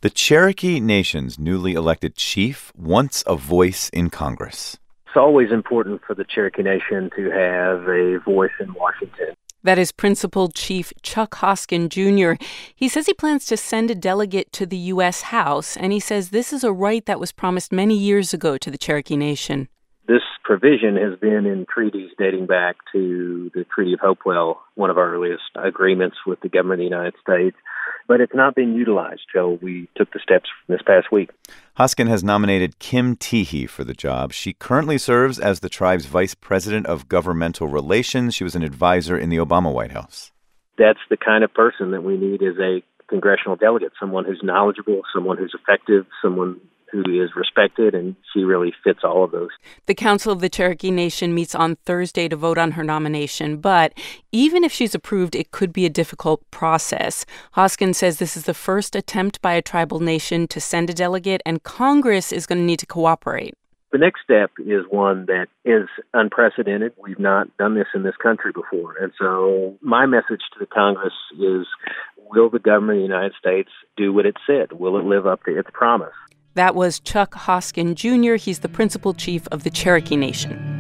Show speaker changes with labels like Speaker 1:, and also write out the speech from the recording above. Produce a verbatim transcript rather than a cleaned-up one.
Speaker 1: The Cherokee Nation's newly elected chief wants a voice in Congress.
Speaker 2: It's always important for the Cherokee Nation to have a voice in Washington.
Speaker 3: That is Principal Chief Chuck Hoskin, Junior He says he plans to send a delegate to the U S House, and he says this is a right that was promised many years ago to the Cherokee Nation.
Speaker 2: This provision has been in treaties dating back to the Treaty of Hopewell, one of our earliest agreements with the government of the United States. But it's not been utilized, Joe. We took the steps this past week.
Speaker 1: Hoskin has nominated Kim Teehee for the job. She currently serves as the tribe's vice president of governmental relations. She was an advisor in the Obama White House.
Speaker 2: That's the kind of person that we need as a congressional delegate, someone who's knowledgeable, someone who's effective, someone who is respected, and she really fits all of those.
Speaker 3: The Council of the Cherokee Nation meets on Thursday to vote on her nomination, but even if she's approved, it could be a difficult process. Hoskin says this is the first attempt by a tribal nation to send a delegate, and Congress is going to need to cooperate.
Speaker 2: The next step is one that is unprecedented. We've not done this in this country before. And so my message to the Congress is, will the government of the United States do what it said? Will it live up to its promise?
Speaker 3: That was Chuck Hoskin, Junior He's the Principal Chief of the Cherokee Nation.